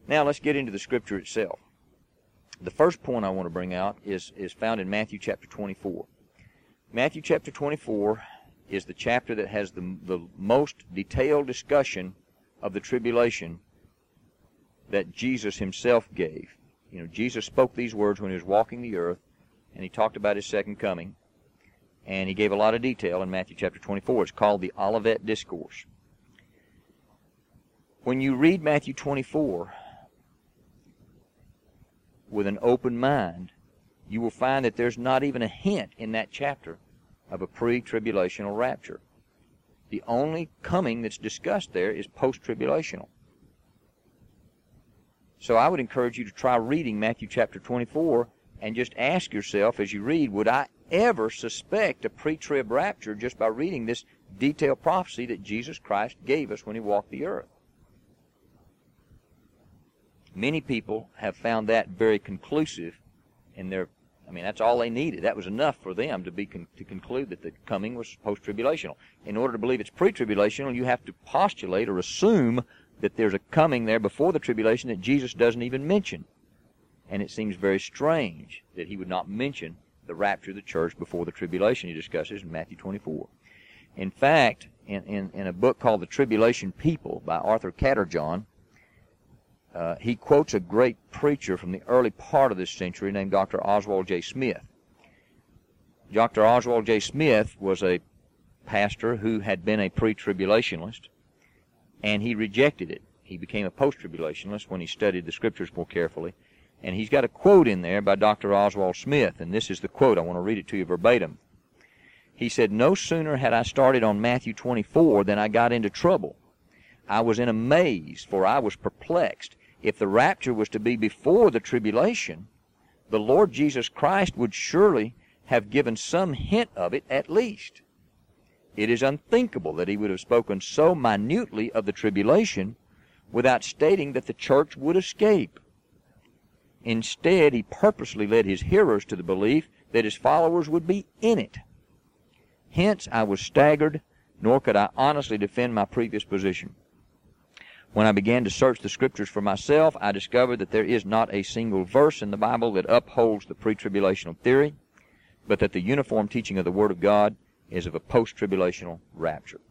Now let's get into the Scripture itself. The first point I want to bring out is found in Matthew chapter 24. Matthew chapter 24 is the chapter that has the most detailed discussion of the tribulation that Jesus himself gave. You know, Jesus spoke these words when he was walking the earth, and he talked about his second coming, and he gave a lot of detail in Matthew chapter 24. It's called the Olivet Discourse. When you read Matthew 24 with an open mind, you will find that there's not even a hint in that chapter of a pre-tribulational rapture. The only coming that's discussed there is post-tribulational. So I would encourage you to try reading Matthew chapter 24 and just ask yourself as you read, would I ever suspect a pre-trib rapture just by reading this detailed prophecy that Jesus Christ gave us when he walked the earth? Many people have found that very conclusive in their, that's all they needed. That was enough for them to conclude that the coming was post-tribulational. In order to believe it's pre-tribulational, you have to postulate or assume that there's a coming there before the tribulation that Jesus doesn't even mention. And it seems very strange that he would not mention the rapture of the church before the tribulation he discusses in Matthew 24. In fact, in a book called The Tribulation People by Arthur Catterjohn, he quotes a great preacher from the early part of this century named Dr. Oswald J. Smith. Dr. Oswald J. Smith was a pastor who had been a pre-tribulationist, and he rejected it. He became a post-tribulationist when he studied the Scriptures more carefully. And he's got a quote in there by Dr. Oswald Smith, and this is the quote. I want to read it to you verbatim. He said, "No sooner had I started on Matthew 24 than I got into trouble. I was in a maze, for I was perplexed. If the rapture was to be before the tribulation, the Lord Jesus Christ would surely have given some hint of it at least. It is unthinkable that he would have spoken so minutely of the tribulation without stating that the church would escape. Instead, he purposely led his hearers to the belief that his followers would be in it. Hence, I was staggered, nor could I honestly defend my previous position. When I began to search the Scriptures for myself, I discovered that there is not a single verse in the Bible that upholds the pre-tribulational theory, but that the uniform teaching of the Word of God is of a post-tribulational rapture."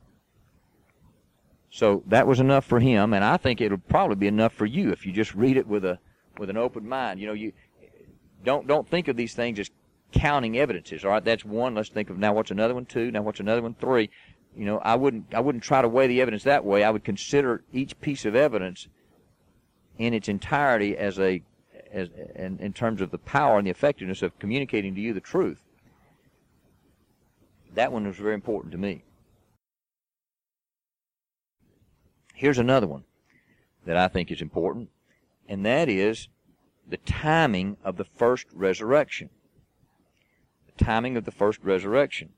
So that was enough for him, and I think it'll probably be enough for you if you just read it with an open mind. You know, you don't think of these things as counting evidences. All right, that's one. Let's think of, now what's another one? Two. Now what's another one? Three. You know, I wouldn't try to weigh the evidence that way. I would consider each piece of evidence in its entirety in terms of the power and the effectiveness of communicating to you the truth. That one was very important to me. Here's another one that I think is important, and that is the timing of the first resurrection. The timing of the first resurrection.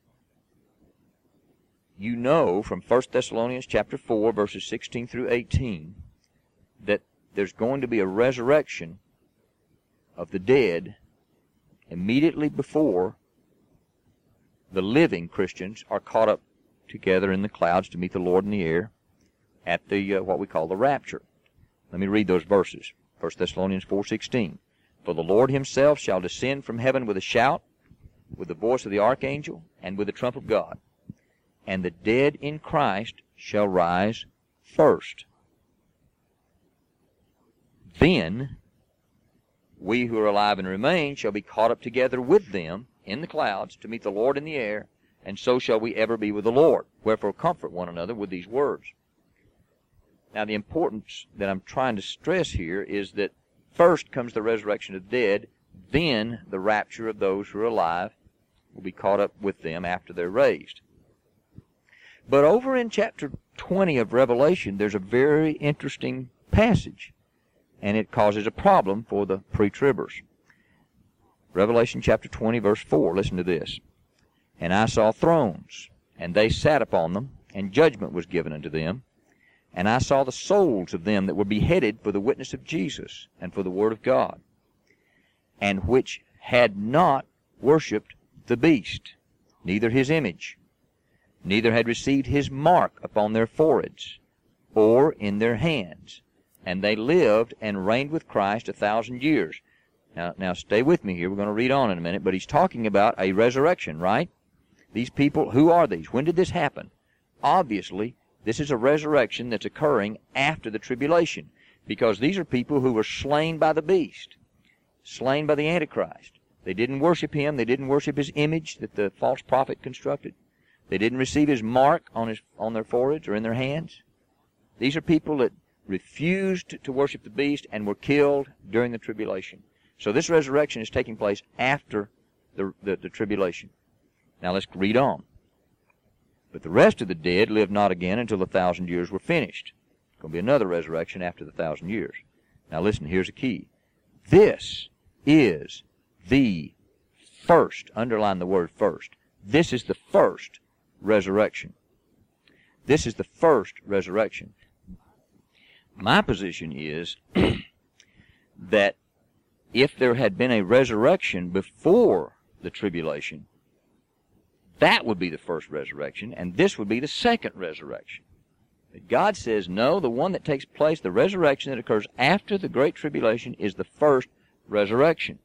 You know from 1 Thessalonians chapter 4, verses 16 through 18, that there's going to be a resurrection of the dead immediately before the living Christians are caught up together in the clouds to meet the Lord in the air at the what we call the rapture. Let me read those verses. 1 Thessalonians 4:16. "For the Lord himself shall descend from heaven with a shout, with the voice of the archangel, and with the trump of God. And the dead in Christ shall rise first. Then we who are alive and remain shall be caught up together with them in the clouds to meet the Lord in the air, and so shall we ever be with the Lord. Wherefore comfort one another with these words." Now the importance that I'm trying to stress here is that first comes the resurrection of the dead, then the rapture of those who are alive will be caught up with them after they're raised. But over in chapter 20 of Revelation, there's a very interesting passage, and it causes a problem for the pre-tribbers. Revelation chapter 20, verse 4, listen to this. "And I saw thrones, and they sat upon them, and judgment was given unto them. And I saw the souls of them that were beheaded for the witness of Jesus and for the word of God, and which had not worshipped the beast, neither his image, neither had received his mark upon their foreheads or in their hands. and they lived and reigned with Christ 1,000 years. Now stay with me here. We're going to read on in a minute, but he's talking about a resurrection, right? These people, who are these? When did this happen? Obviously, this is a resurrection that's occurring after the tribulation, because these are people who were slain by the beast, slain by the Antichrist. They didn't worship him. They didn't worship his image that the false prophet constructed. They didn't receive his mark on their foreheads or in their hands. These are people that refused to worship the beast and were killed during the tribulation. So this resurrection is taking place after the tribulation. Now let's read on. But the rest of the dead lived not again until the 1,000 years were finished. There's going to be another resurrection after the 1,000 years. Now listen, here's a key. This is the first, underline the word first. This is the first resurrection. This is the first resurrection. My position is that if there had been a resurrection before the tribulation, that would be the first resurrection, and this would be the second resurrection. But God says, no, the one that takes place, the resurrection that occurs after the Great Tribulation, is the first resurrection.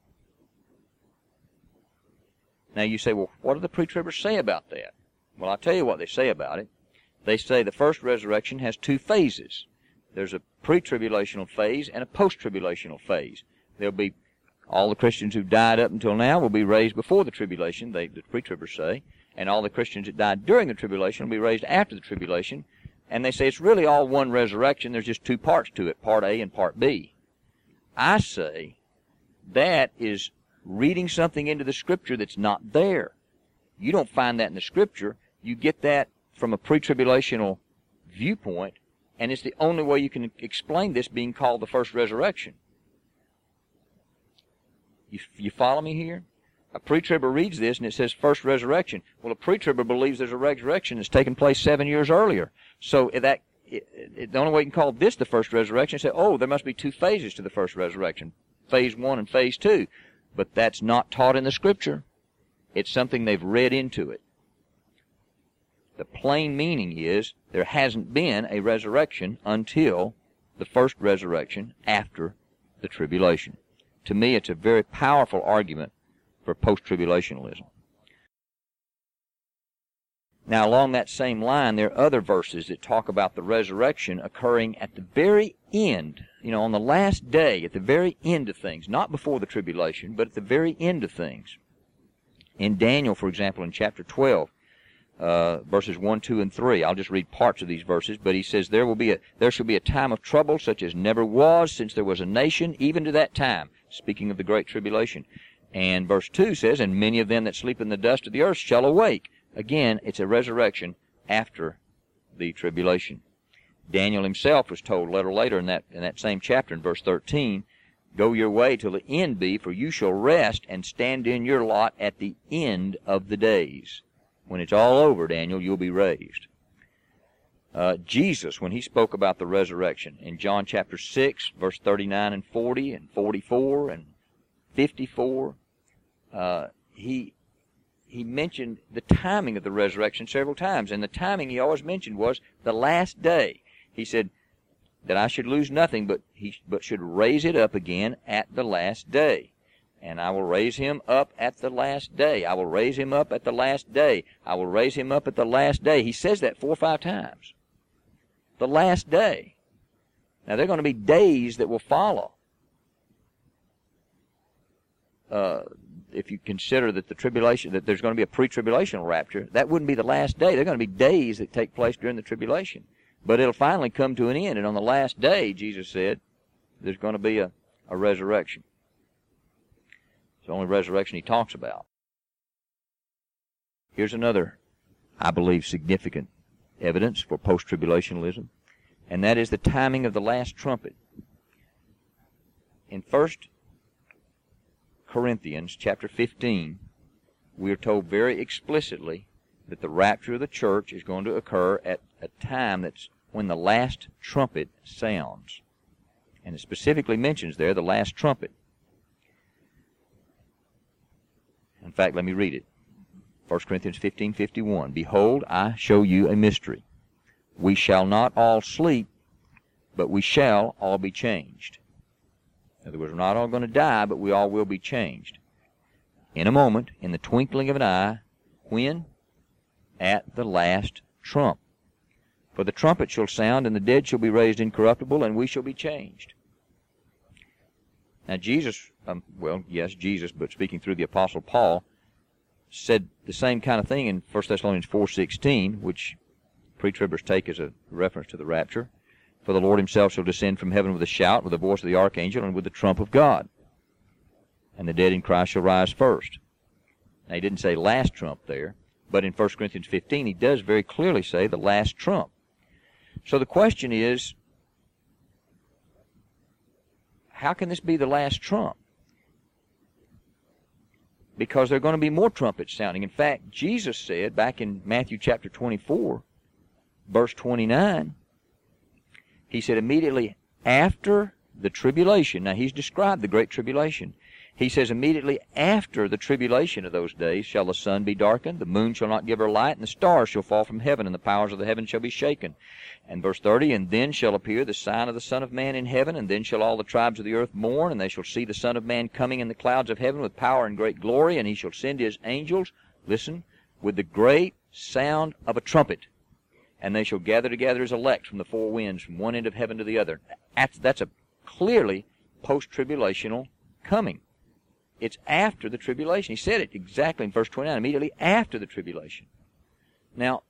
Now you say, well, what do the pre-tribbers say about that? Well, I'll tell you what they say about it. They say the first resurrection has two phases. There's a pre-tribulational phase and a post-tribulational phase. There'll be all the Christians who died up until now will be raised before the tribulation, the pre-tribbers say, and all the Christians that died during the tribulation will be raised after the tribulation. And they say it's really all one resurrection. There's just two parts to it, part A and part B. I say that is reading something into the Scripture that's not there. You don't find that in the Scripture. You get that from a pre-tribulational viewpoint, and it's the only way you can explain this being called the first resurrection. You follow me here? A pre-tribber reads this and it says first resurrection. Well, a pre-tribber believes there's a resurrection that's taken place 7 years earlier. So the only way you can call this the first resurrection is say, oh, there must be two phases to the first resurrection, phase 1 and phase 2. But that's not taught in the Scripture. It's something they've read into it. The plain meaning is there hasn't been a resurrection until the first resurrection after the tribulation. To me, it's a very powerful argument for post-tribulationalism. Now, along that same line, there are other verses that talk about the resurrection occurring at the very end, on the last day, at the very end of things, not before the tribulation, but at the very end of things. In Daniel, for example, in chapter 12, verses 1, 2, and 3, I'll just read parts of these verses, but he says, there shall be a time of trouble such as never was since there was a nation, even to that time, speaking of the great tribulation. And verse 2 says, and many of them that sleep in the dust of the earth shall awake. Again, it's a resurrection after the tribulation. Daniel himself was told a little later in that same chapter, in verse 13, go your way till the end be, for you shall rest and stand in your lot at the end of the days. When it's all over, Daniel, you'll be raised. Jesus, when he spoke about the resurrection, in John chapter 6, verse 39 and 40 and 44 and 54, he mentioned the timing of the resurrection several times, and the timing he always mentioned was the last day. He said that I should lose nothing, but should raise it up again at the last day. And I will raise him up at the last day. I will raise him up at the last day. I will raise him up at the last day. He says that 4 or 5 times. The last day. Now, there are going to be days that will follow. If you consider that that there's going to be a pre-tribulational rapture, that wouldn't be the last day. There are going to be days that take place during the tribulation. But it'll finally come to an end. And on the last day, Jesus said, there's going to be a resurrection. It's the only resurrection he talks about. Here's another, I believe, significant evidence for post-tribulationalism, and that is the timing of the last trumpet. In 1 Corinthians chapter 15, we are told very explicitly that the rapture of the church is going to occur at a time that's when the last trumpet sounds. And it specifically mentions there the last trumpet. In fact, let me read it. 1 Corinthians 15:51. Behold, I show you a mystery. We shall not all sleep, but we shall all be changed. In other words, we're not all going to die, but we all will be changed. In a moment, in the twinkling of an eye, when? At the last trump. For the trumpet shall sound, and the dead shall be raised incorruptible, and we shall be changed. Now Jesus, Jesus, but speaking through the Apostle Paul, said the same kind of thing in 1 Thessalonians 4:16, which pre-tribbers take as a reference to the rapture. For the Lord himself shall descend from heaven with a shout, with the voice of the archangel, and with the trump of God. And the dead in Christ shall rise first. Now he didn't say last trump there, but in 1 Corinthians 15 he does very clearly say the last trump. So the question is, how can this be the last trump? Because there are going to be more trumpets sounding. In fact, Jesus said back in Matthew chapter 24, verse 29, he said immediately after the tribulation, now he's described the great tribulation. He says, immediately after the tribulation of those days shall the sun be darkened, the moon shall not give her light, and the stars shall fall from heaven, and the powers of the heaven shall be shaken. And verse 30, and then shall appear the sign of the Son of Man in heaven, and then shall all the tribes of the earth mourn, and they shall see the Son of Man coming in the clouds of heaven with power and great glory, and he shall send his angels, listen, with the great sound of a trumpet. And they shall gather together his elect from the four winds, from one end of heaven to the other. That's a clearly post-tribulational coming. It's after the tribulation. He said it exactly in verse 29, immediately after the tribulation. Now,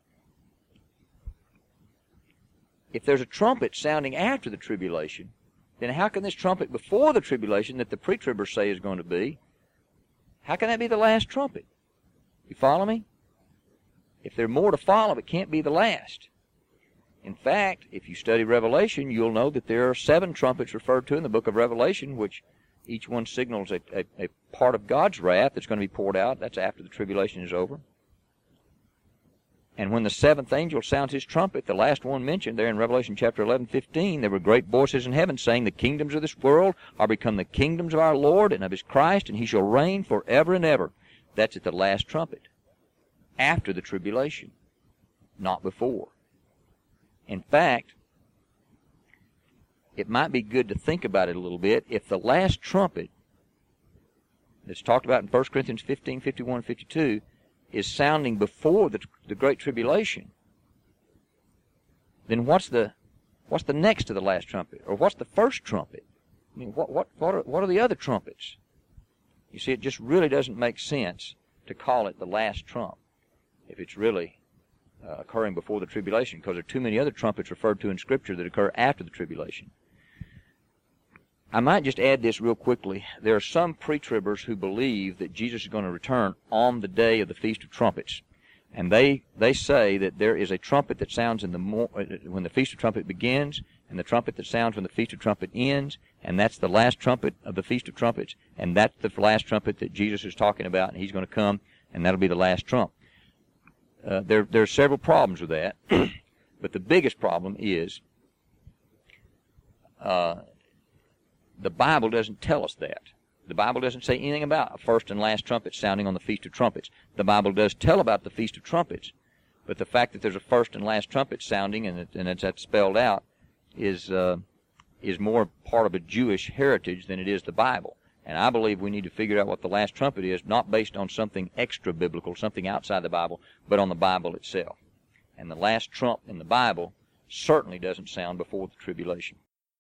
if there's a trumpet sounding after the tribulation, then how can this trumpet before the tribulation that the pre-tribbers say is going to be, how can that be the last trumpet? You follow me? If there are more to follow, it can't be the last. In fact, if you study Revelation, you'll know that there are 7 trumpets referred to in the book of Revelation, which each one signals a part of God's wrath that's going to be poured out. That's after the tribulation is over. And when the 7th angel sounds his trumpet, the last one mentioned there in Revelation chapter 11:15, there were great voices in heaven saying, the kingdoms of this world are become the kingdoms of our Lord and of his Christ, and he shall reign forever and ever. That's at the last trumpet, after the tribulation, not before. In fact, it might be good to think about it a little bit. If the last trumpet that's talked about in 1 Corinthians 15, 51, 52 is sounding before the Great Tribulation, then what's the next to the last trumpet? Or what's the first trumpet? I mean, what are the other trumpets? You see, it just really doesn't make sense to call it the last trump if it's really occurring before the tribulation, because there are too many other trumpets referred to in Scripture that occur after the tribulation. I might just add this real quickly. There are some pre-tribbers who believe that Jesus is going to return on the day of the Feast of Trumpets. And they say that there is a trumpet that sounds when the Feast of Trumpets begins, and the trumpet that sounds when the Feast of Trumpets ends, and that's the last trumpet of the Feast of Trumpets, and that's the last trumpet that Jesus is talking about, and he's going to come, and that'll be the last trump. There are several problems with that, but the biggest problem is the Bible doesn't tell us that. The Bible doesn't say anything about a first and last trumpet sounding on the Feast of Trumpets. The Bible does tell about the Feast of Trumpets, but the fact that there's a first and last trumpet sounding and that's spelled out is more part of a Jewish heritage than it is the Bible. And I believe we need to figure out what the last trumpet is, not based on something extra-biblical, something outside the Bible, but on the Bible itself. And the last trump in the Bible certainly doesn't sound before the tribulation.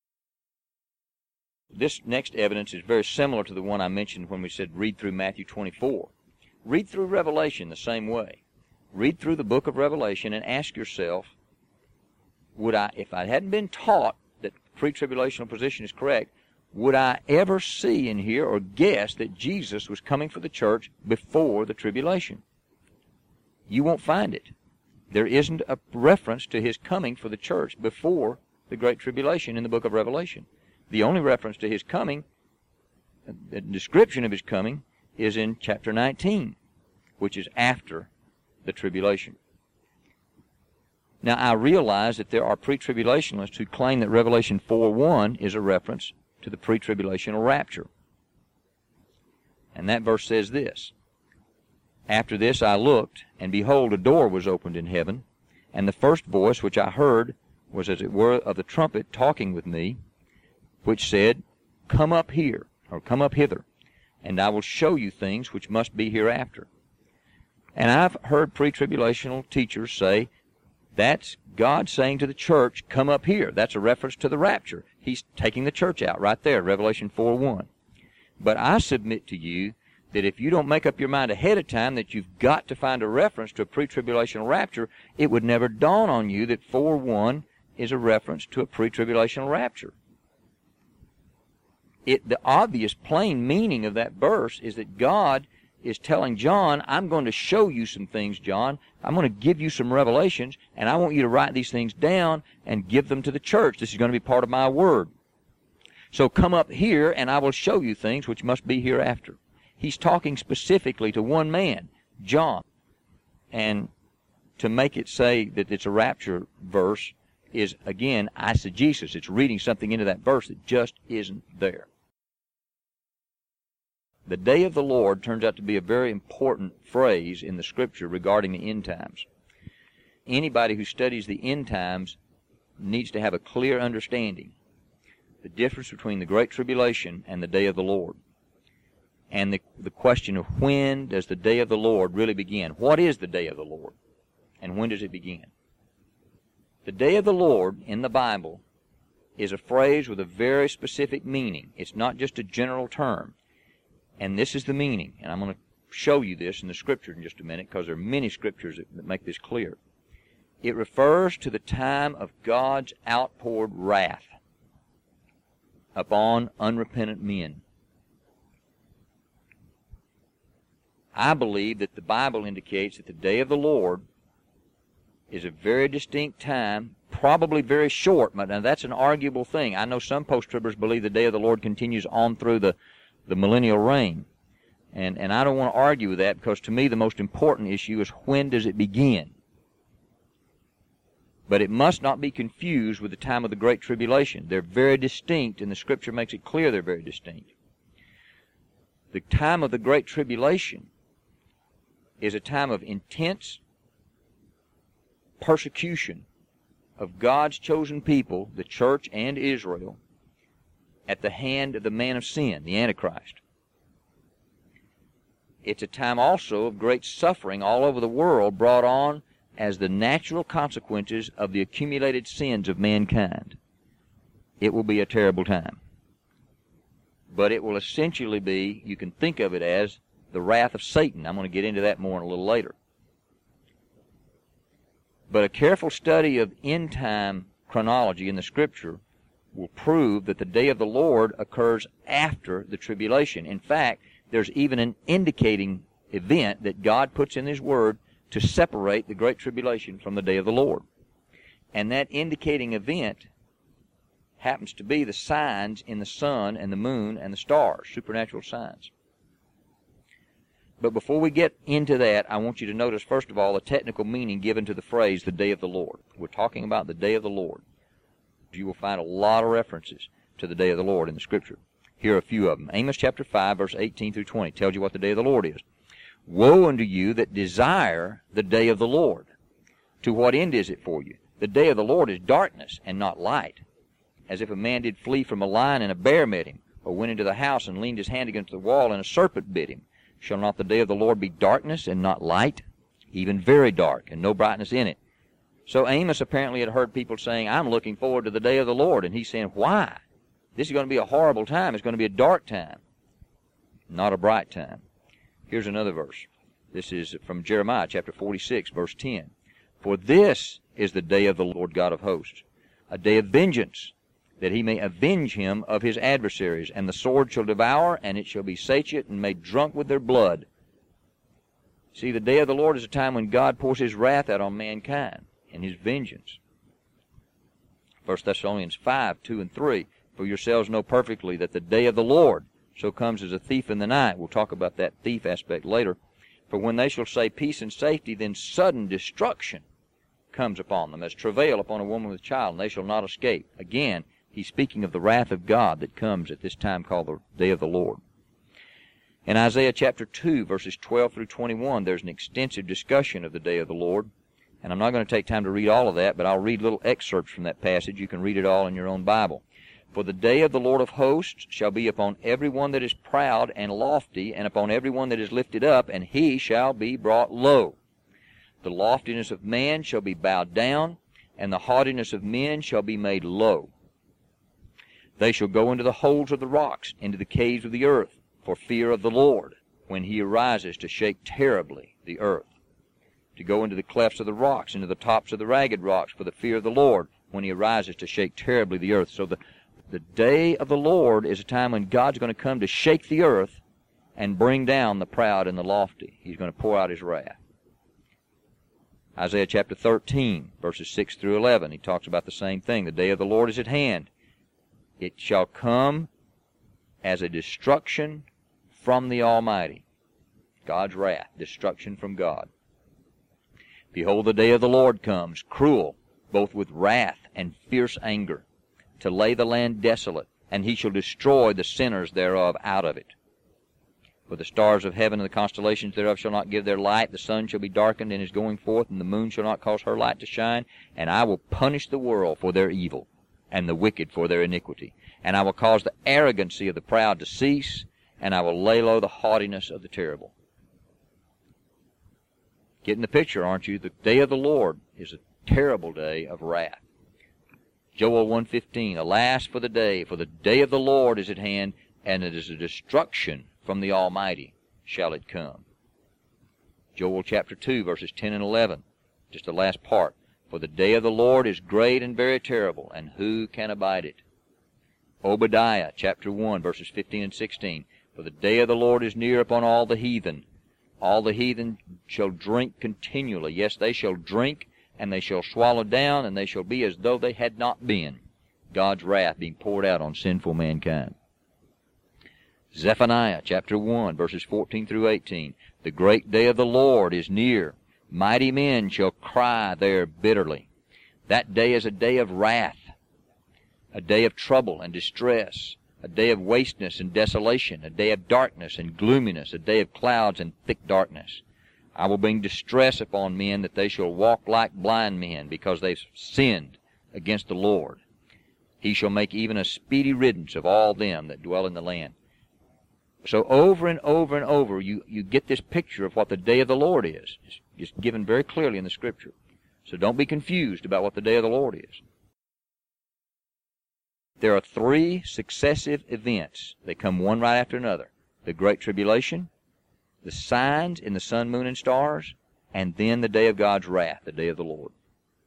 This next evidence is very similar to the one I mentioned when we said read through Matthew 24. Read through Revelation the same way. Read through the book of Revelation and ask yourself, if I hadn't been taught that pre-tribulational position is correct, would I ever see in here or guess that Jesus was coming for the church before the tribulation? You won't find it. There isn't a reference to his coming for the church before the Great Tribulation in the book of Revelation. The only reference to his coming, the description of his coming, is in chapter 19, which is after the tribulation. Now, I realize that there are pre-tribulationists who claim that Revelation 4:1 is a reference to the pre-tribulational rapture. And that verse says this, After this I looked, and behold, a door was opened in heaven, and the first voice which I heard was as it were of the trumpet talking with me, which said, Come up here, or come up hither, and I will show you things which must be hereafter. And I've heard pre-tribulational teachers say, that's God saying to the church, come up here. That's a reference to the rapture. He's taking the church out right there, Revelation 4:1. But I submit to you that if you don't make up your mind ahead of time that you've got to find a reference to a pre-tribulational rapture, it would never dawn on you that 4:1 is a reference to a pre-tribulational rapture. The obvious plain meaning of that verse is that God is telling John, I'm going to show you some things, John. I'm going to give you some revelations, and I want you to write these things down and give them to the church. This is going to be part of my word. So come up here, and I will show you things which must be hereafter. He's talking specifically to one man, John. And to make it say that it's a rapture verse is, again, eisegesis. It's reading something into that verse that just isn't there. The day of the Lord turns out to be a very important phrase in the Scripture regarding the end times. Anybody who studies the end times needs to have a clear understanding the difference between the Great Tribulation and the day of the Lord. And the question of when does the day of the Lord really begin? What is the day of the Lord? And when does it begin? The day of the Lord in the Bible is a phrase with a very specific meaning. It's not just a general term. And this is the meaning, and I'm going to show you this in the Scripture in just a minute because there are many Scriptures that make this clear. It refers to the time of God's outpoured wrath upon unrepentant men. I believe that the Bible indicates that the day of the Lord is a very distinct time, probably very short. Now, that's an arguable thing. I know some post-tribbers believe the day of the Lord continues on through the millennial reign. And I don't want to argue with that because to me the most important issue is when does it begin? But it must not be confused with the time of the Great Tribulation. They're very distinct, and the Scripture makes it clear they're very distinct. The time of the Great Tribulation is a time of intense persecution of God's chosen people, the church and Israel, at the hand of the man of sin, the Antichrist. It's a time also of great suffering all over the world brought on as the natural consequences of the accumulated sins of mankind. It will be a terrible time. But it will essentially be, you can think of it as, the wrath of Satan. I'm going to get into that more in a little later. But a careful study of end-time chronology in the Scripture will prove that the day of the Lord occurs after the tribulation. In fact, there's even an indicating event that God puts in His Word to separate the Great Tribulation from the day of the Lord. And that indicating event happens to be the signs in the sun and the moon and the stars, supernatural signs. But before we get into that, I want you to notice, first of all, the technical meaning given to the phrase, the day of the Lord. We're talking about the day of the Lord. You will find a lot of references to the day of the Lord in the Scripture. Here are a few of them. Amos chapter 5, verse 18 through 20 tells you what the day of the Lord is. Woe unto you that desire the day of the Lord. To what end is it for you? The day of the Lord is darkness and not light. As if a man did flee from a lion and a bear met him, or went into the house and leaned his hand against the wall and a serpent bit him. Shall not the day of the Lord be darkness and not light? Even very dark and no brightness in it. So Amos apparently had heard people saying, I'm looking forward to the day of the Lord. And he's saying, why? This is going to be a horrible time. It's going to be a dark time, not a bright time. Here's another verse. This is from Jeremiah chapter 46, verse 10. For this is the day of the Lord God of hosts, a day of vengeance, that He may avenge him of his adversaries. And the sword shall devour, and it shall be satiate and made drunk with their blood. See, the day of the Lord is a time when God pours His wrath out on mankind and His vengeance. 1 Thessalonians 5, 2 and 3. For yourselves know perfectly that the day of the Lord so comes as a thief in the night. We'll talk about that thief aspect later. For when they shall say peace and safety, then sudden destruction comes upon them, as travail upon a woman with child, and they shall not escape. Again, he's speaking of the wrath of God that comes at this time called the day of the Lord. In Isaiah chapter 2, verses 12 through 21, there's an extensive discussion of the day of the Lord. And I'm not going to take time to read all of that, but I'll read little excerpts from that passage. You can read it all in your own Bible. For the day of the Lord of hosts shall be upon every one that is proud and lofty, and upon every one that is lifted up, and he shall be brought low. The loftiness of man shall be bowed down, and the haughtiness of men shall be made low. They shall go into the holes of the rocks, into the caves of the earth, for fear of the Lord, when he arises to shake terribly the earth. To go into the clefts of the rocks, into the tops of the ragged rocks, for the fear of the Lord, when he arises to shake terribly the earth. So the day of the Lord is a time when God's going to come to shake the earth and bring down the proud and the lofty. He's going to pour out his wrath. Isaiah chapter 13, verses 6 through 11, he talks about the same thing. The day of the Lord is at hand. It shall come as a destruction from the Almighty. God's wrath, destruction from God. Behold, the day of the Lord comes, cruel, both with wrath and fierce anger, to lay the land desolate, and he shall destroy the sinners thereof out of it. For the stars of heaven and the constellations thereof shall not give their light, the sun shall be darkened in his going forth, and the moon shall not cause her light to shine, and I will punish the world for their evil, and the wicked for their iniquity. And I will cause the arrogancy of the proud to cease, and I will lay low the haughtiness of the terrible. Getting the picture, aren't you? The day of the Lord is a terrible day of wrath. Joel 1:15, Alas for the day of the Lord is at hand, and it is a destruction from the Almighty shall it come. Joel chapter 2, verses 10 and 11, just the last part. For the day of the Lord is great and very terrible, and who can abide it? Obadiah chapter 1, verses 15 and 16, For the day of the Lord is near upon all the heathen. All the heathen shall drink continually. Yes, they shall drink, and they shall swallow down, and they shall be as though they had not been. God's wrath being poured out on sinful mankind. Zephaniah chapter 1, verses 14 through 18. The great day of the Lord is near. Mighty men shall cry there bitterly. That day is a day of wrath, a day of trouble and distress, a day of wasteness and desolation, a day of darkness and gloominess, a day of clouds and thick darkness. I will bring distress upon men, that they shall walk like blind men, because they've sinned against the Lord. He shall make even a speedy riddance of all them that dwell in the land. So over and over and over, you get this picture of what the day of the Lord is. It's just given very clearly in the Scripture. So don't be confused about what the day of the Lord is. There are three successive events. They come one right after another. The Great Tribulation, the signs in the sun, moon, and stars, and then the day of God's wrath, the day of the Lord.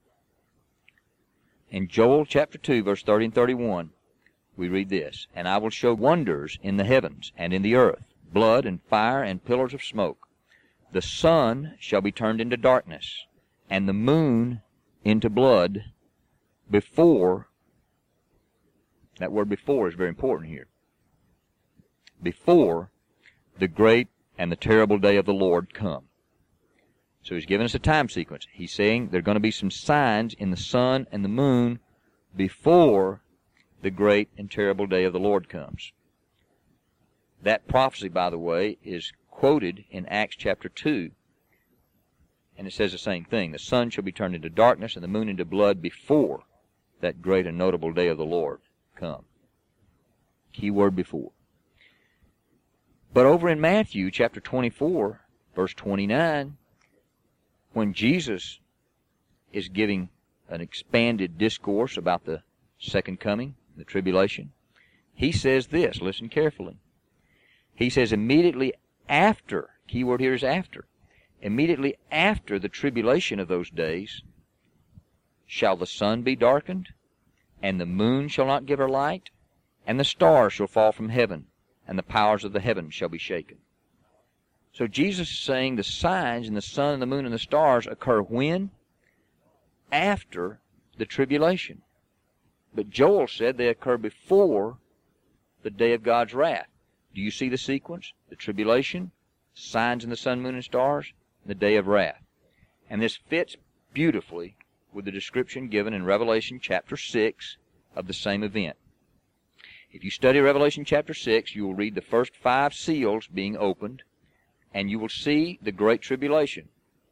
In Joel chapter 2, verse 30 and 31, we read this, And I will show wonders in the heavens and in the earth, blood and fire and pillars of smoke. The sun shall be turned into darkness, and the moon into blood before, that word before is very important here, before the great and the terrible day of the Lord come. So he's giving us a time sequence. He's saying there are going to be some signs in the sun and the moon before the great and terrible day of the Lord comes. That prophecy, by the way, is quoted in Acts chapter 2. And it says the same thing. The sun shall be turned into darkness and the moon into blood before that great and notable day of the Lord come. Key word before. But over in Matthew chapter 24, verse 29, when Jesus is giving an expanded discourse about the second coming, the tribulation, he says this, listen carefully. He says immediately after, key word here is after, immediately after the tribulation of those days, shall the sun be darkened, and the moon shall not give her light, and the stars shall fall from heaven, and the powers of the heavens shall be shaken. So Jesus is saying the signs in the sun and the moon and the stars occur when? After the tribulation. But Joel said they occur before the day of God's wrath. Do you see the sequence? The tribulation, signs in the sun, moon, and stars, and the day of wrath. And this fits beautifully with the description given in Revelation chapter 6 of the same event. If you study Revelation chapter 6, you will read the first 5 seals being opened, and you will see the Great Tribulation.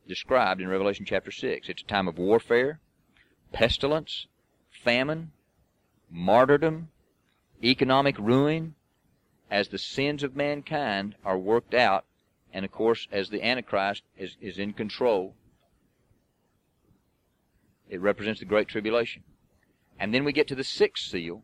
described in Revelation chapter 6. It's a time of warfare, pestilence, famine, martyrdom, economic ruin, as the sins of mankind are worked out, and of course as the Antichrist is in control. It represents the Great Tribulation. And then we get to the sixth seal,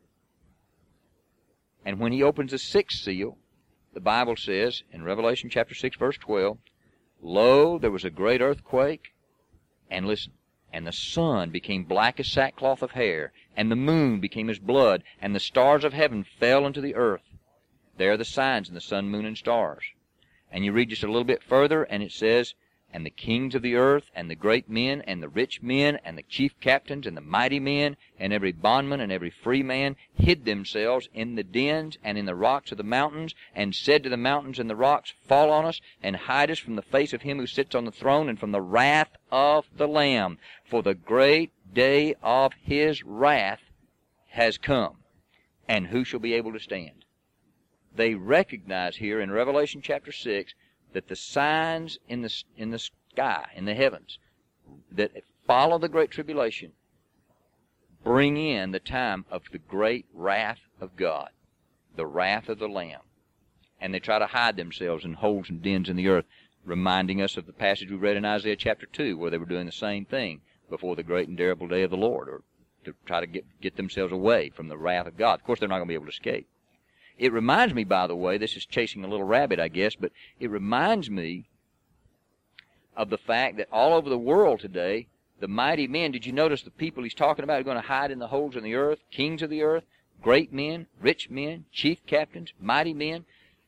and when he opens the sixth seal, the Bible says in Revelation chapter 6 verse 12, "Lo, there was a great earthquake, and listen, and the sun became black as sackcloth of hair, and the moon became as blood, and the stars of heaven fell into the earth." There are the signs in the sun, moon, and stars. And you read just a little bit further, and it says, "And the kings of the earth, and the great men, and the rich men, and the chief captains, and the mighty men, and every bondman, and every free man, hid themselves in the dens and in the rocks of the mountains, and said to the mountains and the rocks, Fall on us, and hide us from the face of him who sits on the throne, and from the wrath of the Lamb. For the great day of his wrath has come, and who shall be able to stand?" They recognize here in Revelation chapter 6 that the signs in the sky, in the heavens, that follow the Great Tribulation, bring in the time of the great wrath of God, the wrath of the Lamb. And they try to hide themselves in holes and dens in the earth, reminding us of the passage we read in Isaiah chapter 2, where they were doing the same thing before the great and terrible day of the Lord, or to try to get themselves away from the wrath of God. Of course, they're not going to be able to escape. It reminds me, by the way, this is chasing a little rabbit, I guess, but it reminds me of the fact that all over the world today, the mighty men, did you notice the people he's talking about are going to hide in the holes in the earth? Kings of the earth, great men, rich men, chief captains, mighty men.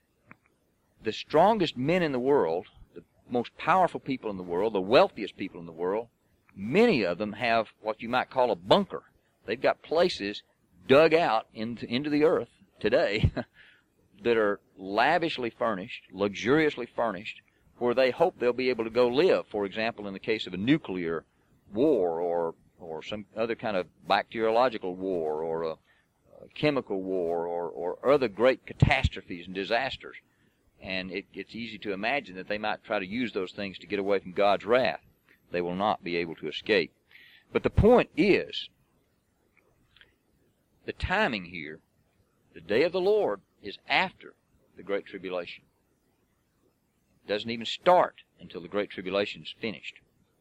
The strongest men in the world, the most powerful people in the world, the wealthiest people in the world, many of them have what you might call a bunker. They've got places dug out into the earth today that are lavishly furnished, luxuriously furnished, where they hope they'll be able to go live. For example, in the case of a nuclear war or some other kind of bacteriological war or a chemical war or other great catastrophes and disasters. And it's easy to imagine that they might try to use those things to get away from God's wrath. They will not be able to escape. But the point is, the timing here, the day of the Lord, is after the Great Tribulation. It doesn't even start until the Great Tribulation is finished.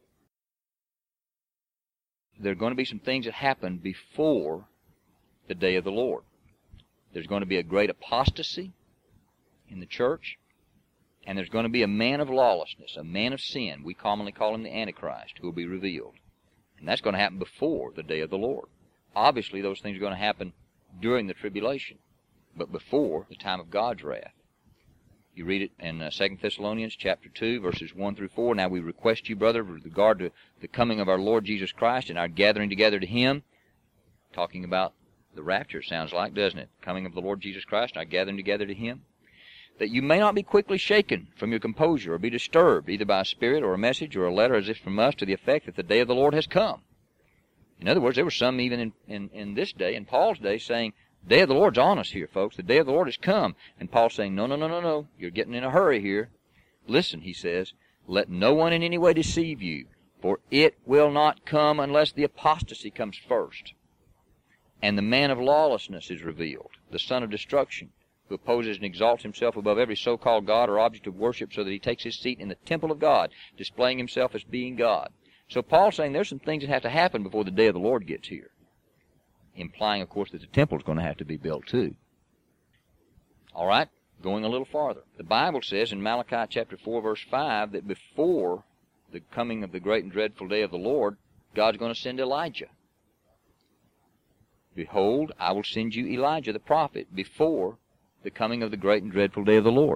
There are going to be some things that happen before the day of the Lord. There's going to be a great apostasy in the church, and there's going to be a man of lawlessness, a man of sin. We commonly call him the Antichrist, who will be revealed. And that's going to happen before the day of the Lord. Obviously, those things are going to happen during the tribulation, but before the time of God's wrath. You read it in 2 Thessalonians chapter 2, verses 1 through 4. "Now we request you, brother, with regard to the coming of our Lord Jesus Christ and our gathering together to him," talking about the rapture, it sounds like, doesn't it? Coming of the Lord Jesus Christ and our gathering together to him, "that you may not be quickly shaken from your composure or be disturbed, either by a spirit or a message or a letter as if from us, to the effect that the day of the Lord has come." In other words, there were some even in this day, in Paul's day, saying, "Day of the Lord's on us here, folks. The day of the Lord has come." And Paul's saying, No. You're getting in a hurry here. "Listen," he says, "let no one in any way deceive you, for it will not come unless the apostasy comes first. And the man of lawlessness is revealed, the son of destruction, who opposes and exalts himself above every so-called God or object of worship, so that he takes his seat in the temple of God, displaying himself as being God." So Paul's saying there's some things that have to happen before the day of the Lord gets here, implying, of course, that the temple's going to have to be built too. All right, going a little farther. The Bible says in Malachi chapter 4, verse 5, that before the coming of the great and dreadful day of the Lord, God's going to send Elijah. "Behold, I will send you Elijah the prophet before the coming of the great and dreadful day of the Lord."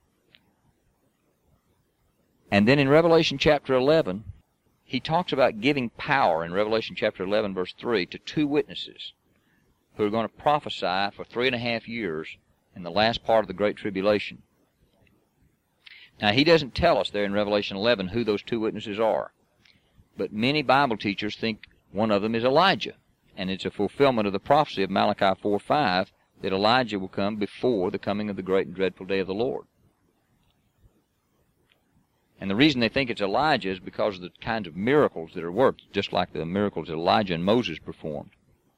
And then in Revelation chapter 11, he talks about giving power in Revelation chapter 11, verse 3, to two witnesses who are going to prophesy for 3.5 years in the last part of the Great Tribulation. Now, he doesn't tell us there in Revelation 11 who those two witnesses are, but many Bible teachers think one of them is Elijah, and it's a fulfillment of the prophecy of Malachi 4:5 that Elijah will come before the coming of the great and dreadful day of the Lord. And the reason they think it's Elijah is because of the kinds of miracles that are worked, just like the miracles that Elijah and Moses performed.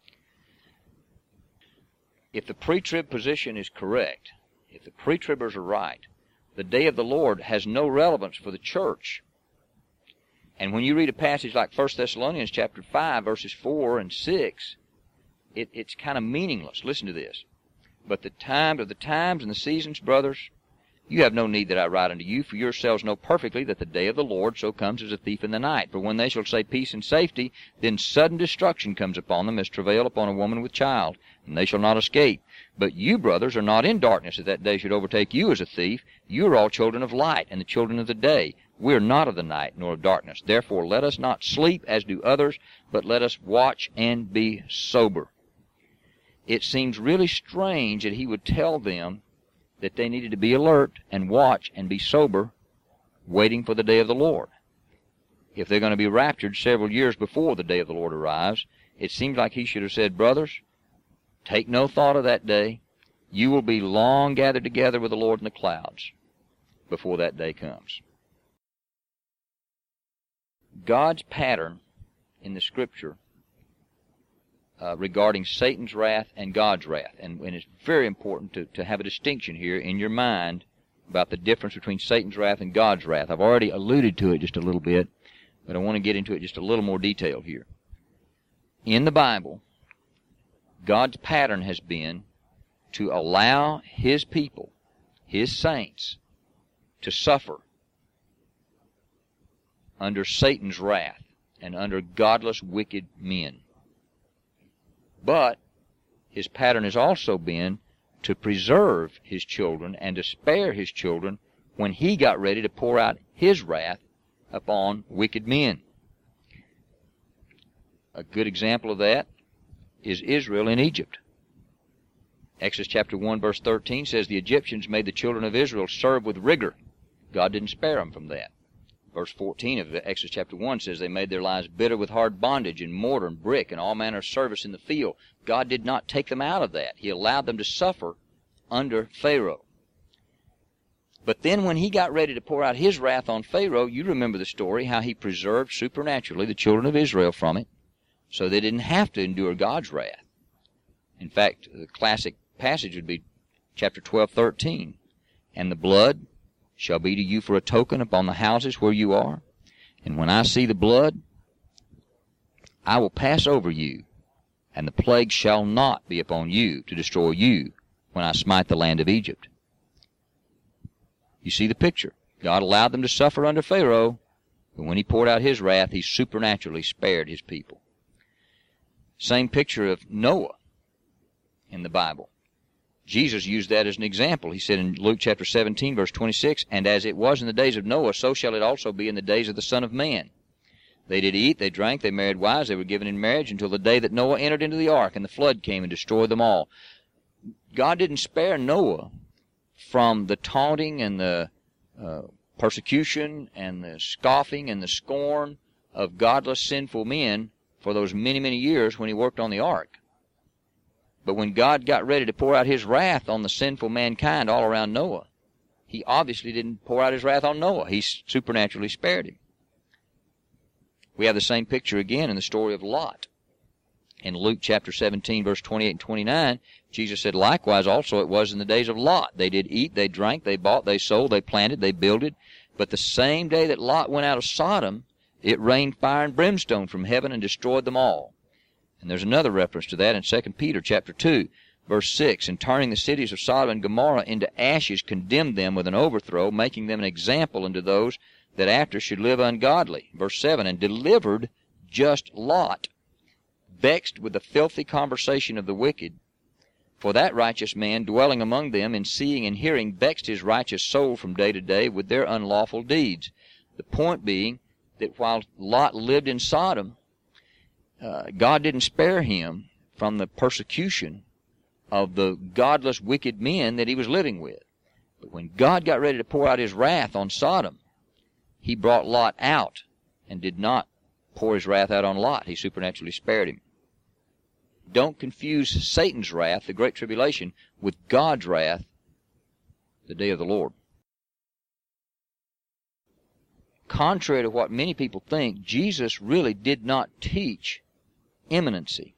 If the pre-trib position is correct, if the pre-tribbers are right, the day of the Lord has no relevance for the church. And when you read a passage like 1 Thessalonians chapter 5, verses 4 and 6, it's kind of meaningless. Listen to this. But the times and the seasons, brothers, you have no need that I write unto you, for yourselves know perfectly that the day of the Lord so comes as a thief in the night. For when they shall say peace and safety, then sudden destruction comes upon them as travail upon a woman with child, and they shall not escape. But you, brothers, are not in darkness, that that day should overtake you as a thief. You are all children of light, and the children of the day. We are not of the night, nor of darkness. Therefore let us not sleep as do others, but let us watch and be sober. It seems really strange that he would tell them that they needed to be alert and watch and be sober, waiting for the day of the Lord. If they're going to be raptured several years before the day of the Lord arrives, it seems like he should have said, brothers, take no thought of that day. You will be long gathered together with the Lord in the clouds before that day comes. God's pattern in the Scripture regarding Satan's wrath and God's wrath. And it's very important to have a distinction here in your mind about the difference between Satan's wrath and God's wrath. I've already alluded to it just a little bit, but I want to get into it just a little more detail here. In the Bible, God's pattern has been to allow His people, His saints, to suffer under Satan's wrath and under godless, wicked men. But His pattern has also been to preserve His children and to spare His children when He got ready to pour out His wrath upon wicked men. A good example of that is Israel in Egypt. Exodus chapter 1 verse 13 says, the Egyptians made the children of Israel serve with rigor. God didn't spare them from that. Verse 14 of Exodus chapter 1 says they made their lives bitter with hard bondage and mortar and brick and all manner of service in the field. God did not take them out of that. He allowed them to suffer under Pharaoh. But then when He got ready to pour out His wrath on Pharaoh, you remember the story, how He preserved supernaturally the children of Israel from it, so they didn't have to endure God's wrath. In fact, the classic passage would be chapter 12:13. And the blood shall be to you for a token upon the houses where you are. And when I see the blood, I will pass over you, and the plague shall not be upon you to destroy you when I smite the land of Egypt. You see the picture. God allowed them to suffer under Pharaoh, but when He poured out His wrath, He supernaturally spared His people. Same picture of Noah in the Bible. Jesus used that as an example. He said in Luke chapter 17, verse 26, and as it was in the days of Noah, so shall it also be in the days of the Son of Man. They did eat, they drank, they married wives, they were given in marriage until the day that Noah entered into the ark, and the flood came and destroyed them all. God didn't spare Noah from the taunting and the persecution and the scoffing and the scorn of godless, sinful men for those many, many years when He worked on the ark. But when God got ready to pour out His wrath on the sinful mankind all around Noah, He obviously didn't pour out His wrath on Noah. He supernaturally spared him. We have the same picture again in the story of Lot. In Luke chapter 17, verse 28 and 29, Jesus said, likewise also it was in the days of Lot. They did eat, they drank, they bought, they sold, they planted, they builded. But the same day that Lot went out of Sodom, it rained fire and brimstone from heaven and destroyed them all. And there's another reference to that in 2 Peter chapter 2, verse 6. And turning the cities of Sodom and Gomorrah into ashes, condemned them with an overthrow, making them an example unto those that after should live ungodly. Verse 7. And delivered just Lot, vexed with the filthy conversation of the wicked. For that righteous man dwelling among them, in seeing and hearing, vexed his righteous soul from day to day with their unlawful deeds. The point being that while Lot lived in Sodom, God didn't spare him from the persecution of the godless, wicked men that he was living with. But when God got ready to pour out His wrath on Sodom, He brought Lot out and did not pour His wrath out on Lot. He supernaturally spared him. Don't confuse Satan's wrath, the Great Tribulation, with God's wrath, the day of the Lord. contrary to what many people think, Jesus really did not teach imminency.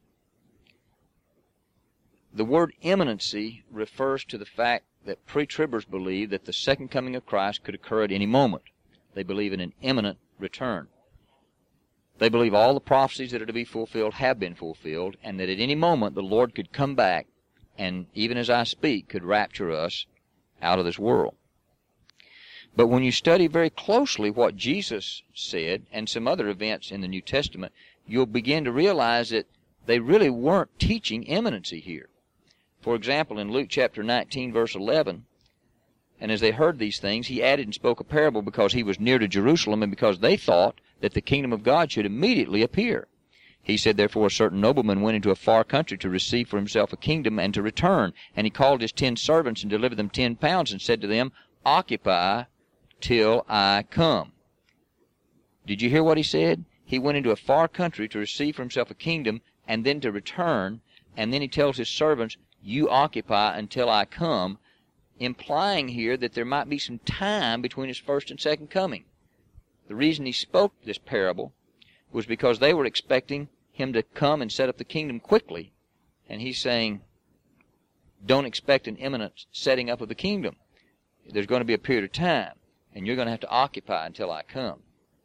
The word imminency refers to the fact that pre-tribbers believe that the second coming of Christ could occur at any moment. They believe in an imminent return. They believe all the prophecies that are to be fulfilled have been fulfilled, and that at any moment the Lord could come back and, even as I speak, could rapture us out of this world. But when you study very closely what Jesus said and some other events in the New Testament, you'll begin to realize that they really weren't teaching imminency here. For example, in Luke chapter 19, verse 11, and as they heard these things, he added and spoke a parable because he was near to Jerusalem and because they thought that the kingdom of God should immediately appear. He said, therefore, a certain nobleman went into a far country to receive for himself a kingdom and to return. And he called his 10 servants and delivered them 10 pounds and said to them, occupy till I come. Did you hear what he said? He went into a far country to receive for himself a kingdom and then to return. And then he tells his servants, you occupy until I come, implying here that there might be some time between his first and second coming. The reason he spoke this parable was because they were expecting him to come and set up the kingdom quickly. And he's saying, don't expect an imminent setting up of the kingdom. There's going to be a period of time, and you're going to have to occupy until I come.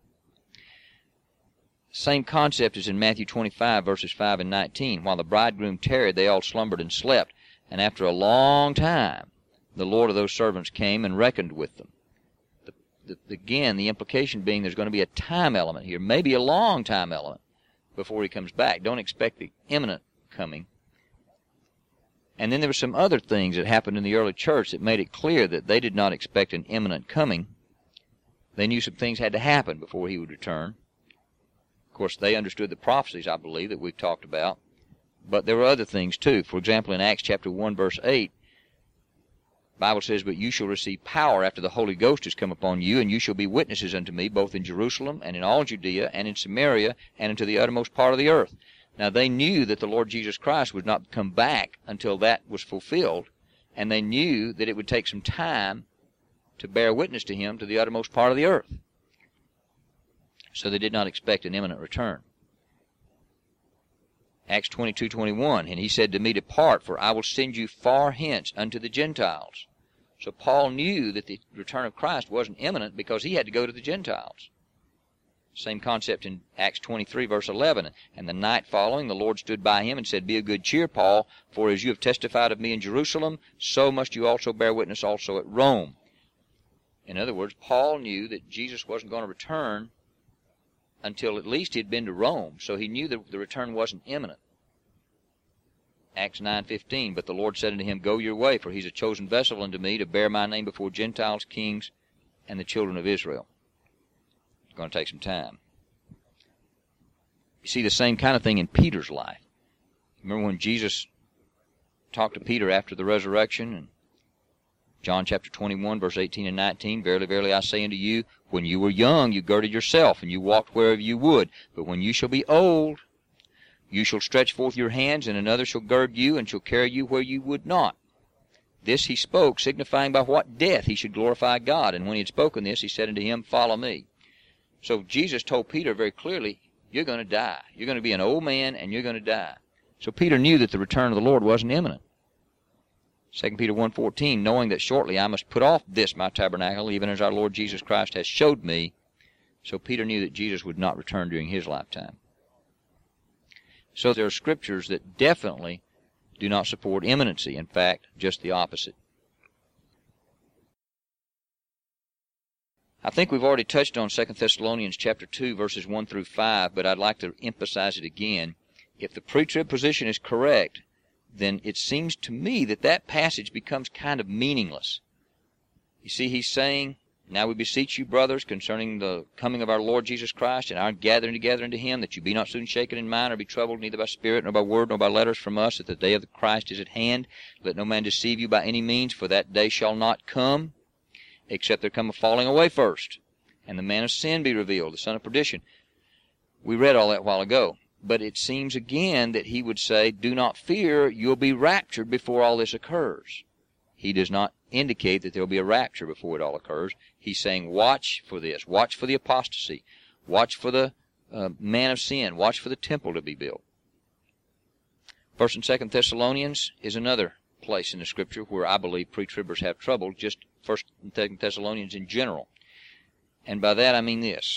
Same concept is in Matthew 25, verses 5 and 19. While the bridegroom tarried, they all slumbered and slept. And after a long time, the Lord of those servants came and reckoned with them. Again, the implication being there's going to be a time element here, maybe a long time element, before he comes back. Don't expect the imminent coming. And then there were some other things that happened in the early church that made it clear that they did not expect an imminent coming. They knew some things had to happen before he would return. Of course, they understood the prophecies, I believe, that we've talked about. But there were other things, too. For example, in Acts chapter 1, verse 8, the Bible says, but you shall receive power after the Holy Ghost has come upon you, and you shall be witnesses unto me, both in Jerusalem and in all Judea and in Samaria and unto the uttermost part of the earth. Now, they knew that the Lord Jesus Christ would not come back until that was fulfilled, and they knew that it would take some time to bear witness to him to the uttermost part of the earth. So they did not expect an imminent return. Acts 22:21, and he said to me, depart, for I will send you far hence unto the Gentiles. So Paul knew that the return of Christ wasn't imminent because he had to go to the Gentiles. Same concept in Acts 23, verse 11. And the night following, the Lord stood by him and said, be of good cheer, Paul, for as you have testified of me in Jerusalem, so must you also bear witness also at Rome. In other words, Paul knew that Jesus wasn't going to return until at least he had been to Rome, so he knew that the return wasn't imminent. Acts 9:15, but the Lord said unto him, go your way, for he's a chosen vessel unto me to bear my name before Gentiles, kings, and the children of Israel. It's going to take some time. You see the same kind of thing in Peter's life. Remember when Jesus talked to Peter after the resurrection, and John chapter 21, verse 18 and 19, verily, verily, I say unto you, when you were young, you girded yourself, and you walked wherever you would. But when you shall be old, you shall stretch forth your hands, and another shall gird you, and shall carry you where you would not. This he spoke, signifying by what death he should glorify God. And when he had spoken this, he said unto him, follow me. So Jesus told Peter very clearly, you're going to die. You're going to be an old man, and you're going to die. So Peter knew that the return of the Lord wasn't imminent. 2 Peter 1:14, knowing that shortly I must put off this my tabernacle, even as our Lord Jesus Christ has showed me. So Peter knew that Jesus would not return during his lifetime. So there are scriptures that definitely do not support imminency. In fact, just the opposite. I think we've already touched on 2 Thessalonians chapter 2, verses 1 through 5, but I'd like to emphasize it again. If the pre-trib position is correct, then it seems to me that that passage becomes kind of meaningless. You see, he's saying, now we beseech you, brothers, concerning the coming of our Lord Jesus Christ and our gathering together unto him, that you be not soon shaken in mind or be troubled, neither by spirit, nor by word, nor by letters from us, that the day of the Christ is at hand. Let no man deceive you by any means, for that day shall not come, except there come a falling away first, and the man of sin be revealed, the son of perdition. We read all that a while ago. But it seems again that he would say, do not fear, you'll be raptured before all this occurs. he does not indicate that there will be a rapture before it all occurs. He's saying, watch for this. Watch for the apostasy. Watch for the man of sin. Watch for the temple to be built. 1st and 2nd Thessalonians is another place in the Scripture where I believe pre-tribbers have trouble, just 1st and 2nd Thessalonians in general. And by that I mean this.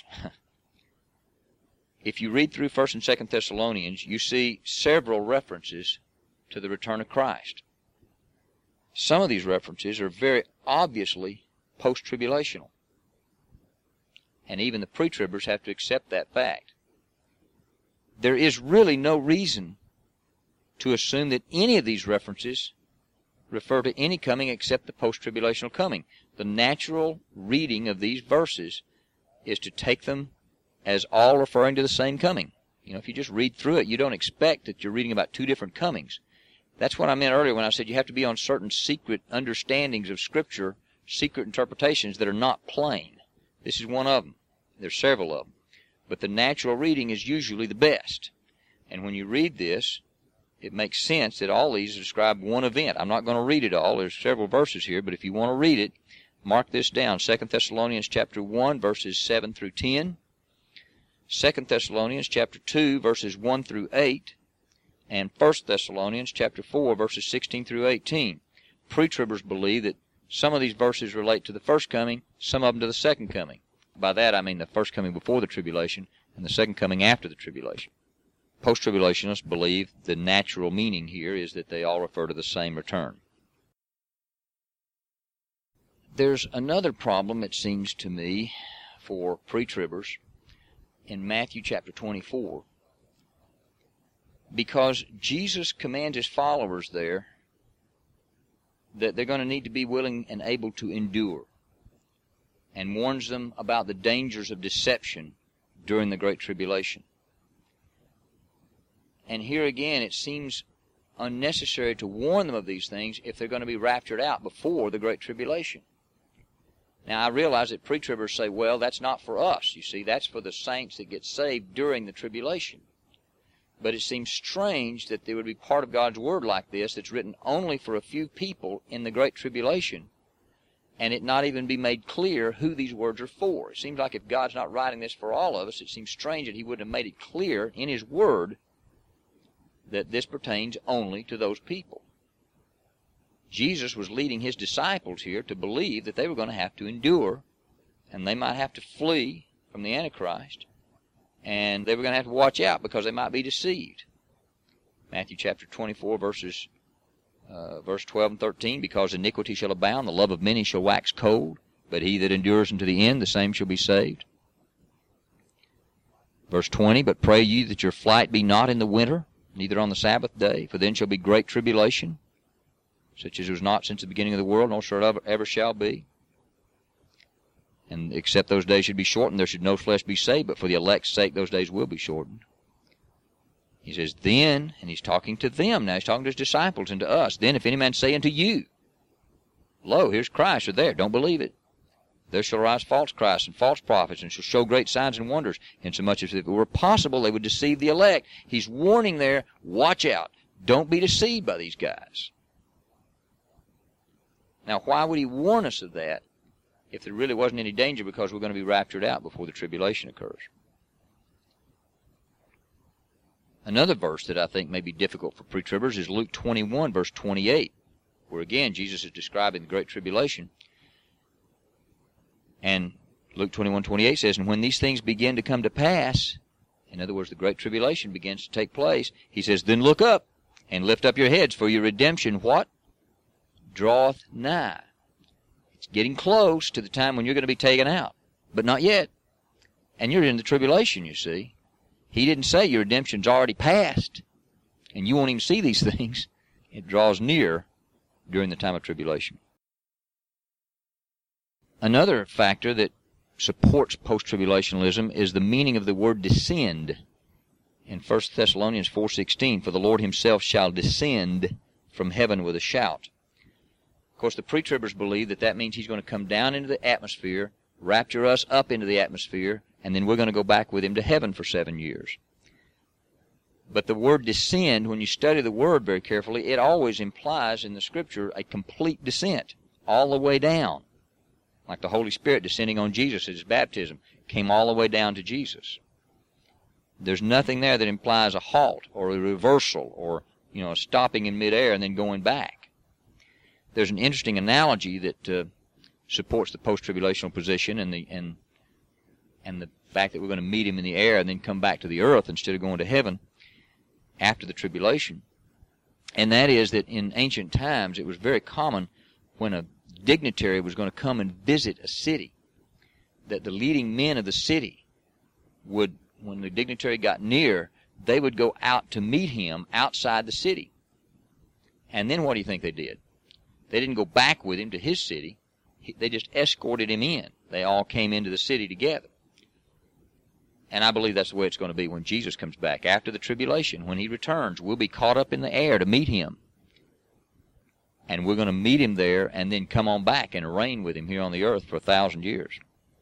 If you read through 1st and 2nd Thessalonians, you see several references to the return of Christ. Some of these references are very obviously post-tribulational. And even the pre-tribbers have to accept that fact. There is really no reason to assume that any of these references refer to any coming except the post-tribulational coming. The natural reading of these verses is to take them as all referring to the same coming. You know, if you just read through it, you don't expect that you're reading about two different comings. That's what I meant earlier when I said you have to be on certain secret understandings of Scripture, secret interpretations that are not plain. This is one of them. There's several of them. But the natural reading is usually the best. And when you read this, it makes sense that all these describe one event. I'm not going to read it all. There's several verses here, but if you want to read it, mark this down. 2 Thessalonians chapter 1, verses 7 through 10. 2 Thessalonians chapter 2, verses 1 through 8. And 1 Thessalonians chapter 4, verses 16 through 18. Pre-tribbers believe that some of these verses relate to the first coming, some of them to the second coming. By that I mean the first coming before the tribulation and the second coming after the tribulation. Post-tribulationists believe the natural meaning here is that they all refer to the same return. There's another problem, it seems to me, for pre-tribbers in Matthew chapter 24, because Jesus commands his followers there that they're going to need to be willing and able to endure, and warns them about the dangers of deception during the Great Tribulation. And here again, it seems unnecessary to warn them of these things if they're going to be raptured out before the Great Tribulation. Now, I realize that pre-tribbers say, well, that's not for us. You see, that's for the saints that get saved during the tribulation. But it seems strange that there would be part of God's Word like this that's written only for a few people in the Great Tribulation, and it not even be made clear who these words are for. It seems like if God's not writing this for all of us, it seems strange that He wouldn't have made it clear in His Word that this pertains only to those people. Jesus was leading His disciples here to believe that they were going to have to endure, and they might have to flee from the Antichrist, and they were going to have to watch out because they might be deceived. Matthew chapter 24, verse 12 and 13, because iniquity shall abound, the love of many shall wax cold, but he that endures unto the end, the same shall be saved. Verse 20, but pray ye that your flight be not in the winter, neither on the Sabbath day, for then shall be great tribulation, such as was not since the beginning of the world, nor shall ever shall be. And except those days should be shortened, there should no flesh be saved, but for the elect's sake those days will be shortened. He says, then, and he's talking to them now, he's talking to his disciples and to us, then if any man say unto you, lo, here's Christ, or there, don't believe it. There shall arise false Christs and false prophets, and shall show great signs and wonders, insomuch as if it were possible they would deceive the elect. He's warning there, watch out. Don't be deceived by these guys. Now, why would he warn us of that if there really wasn't any danger, because we're going to be raptured out before the tribulation occurs? Another verse that I think may be difficult for pre-tribbers is Luke 21, verse 28, where again Jesus is describing the Great Tribulation. And Luke 21:28 says, and when these things begin to come to pass, in other words, the Great Tribulation begins to take place, he says, then look up and lift up your heads, for your redemption, what? Draweth nigh. It's getting close to the time when you're going to be taken out, but not yet. And you're in the tribulation, you see. He didn't say your redemption's already passed, and you won't even see these things. It draws near during the time of tribulation. Another factor that supports post-tribulationism is the meaning of the word descend. In 1 Thessalonians 4:16, for the Lord himself shall descend from heaven with a shout. Of course, the pre-tribbers believe that means he's going to come down into the atmosphere, rapture us up into the atmosphere, and then we're going to go back with him to heaven for 7 years. But the word descend, when you study the word very carefully, it always implies in the Scripture a complete descent, all the way down. Like the Holy Spirit descending on Jesus at his baptism, came all the way down to Jesus. There's nothing there that implies a halt or a reversal or, stopping in midair and then going back. There's an interesting analogy that supports the post-tribulational position and the fact that we're going to meet him in the air and then come back to the earth instead of going to heaven after the tribulation. And that is that in ancient times it was very common when a dignitary was going to come and visit a city, that the leading men of the city would, when the dignitary got near, they would go out to meet him outside the city. And then what do you think they did? They didn't go back with him to his city. They just escorted him in. They all came into the city together. And I believe that's the way it's going to be when Jesus comes back. After the tribulation, when he returns, we'll be caught up in the air to meet him. And we're going to meet him there and then come on back and reign with him here on the earth for 1,000 years.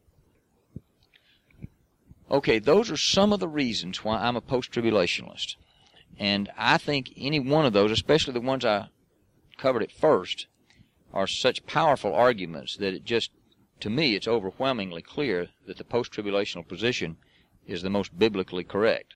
Okay, those are some of the reasons why I'm a post-tribulationalist. And I think any one of those, especially the ones I covered at first, are such powerful arguments that it just, to me, it's overwhelmingly clear that the post-tribulational position is the most biblically correct.